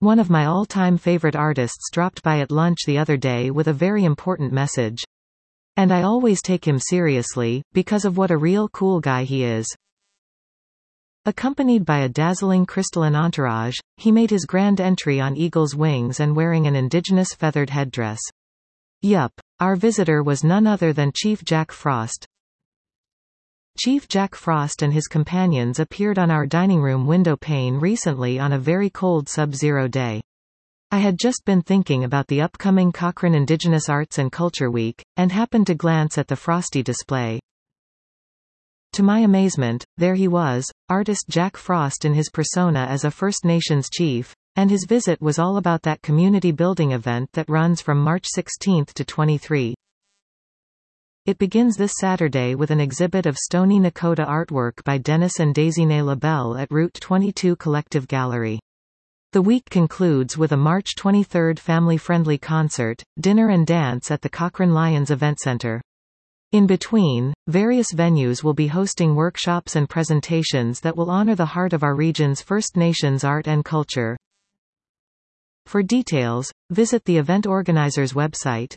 One of my all-time favorite artists dropped by at lunch the other day with a very important message. And I always take him seriously, because of what a real cool guy he is. Accompanied by a dazzling crystalline entourage, he made his grand entry on eagle's wings and wearing an indigenous feathered headdress. Yup. Our visitor was none other than Chief Jack Frost. Chief Jack Frost and his companions appeared on our dining room window pane recently on a very cold sub-zero day. I had just been thinking about the upcoming Cochrane Indigenous Arts and Culture Week, and happened to glance at the Frosty display. To my amazement, there he was, artist Jack Frost in his persona as a First Nations chief, and his visit was all about that community building event that runs from March 16 to 23. It begins this Saturday with an exhibit of Stoney Nakoda artwork by Dennis and Daisine LaBelle at Route 22 Collective Gallery. The week concludes with a March 23 family-friendly concert, dinner and dance at the Cochrane Lions Event Center. In between, various venues will be hosting workshops and presentations that will honor the heart of our region's First Nations art and culture. For details, visit the event organizer's website,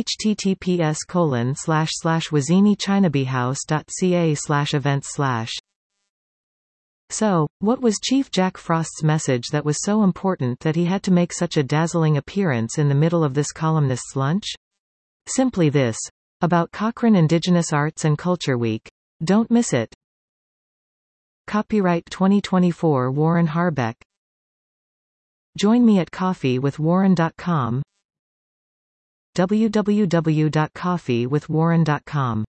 https://wazinichinabehouse.ca/events/. So, what was Chief Jack Frost's message that was so important that he had to make such a dazzling appearance in the middle of this columnist's lunch? Simply this. About Cochrane Indigenous Arts and Culture Week. Don't miss it. Copyright 2024 Warren Harbeck. Join me at coffeewithwarren.com. www.coffeewithwarren.com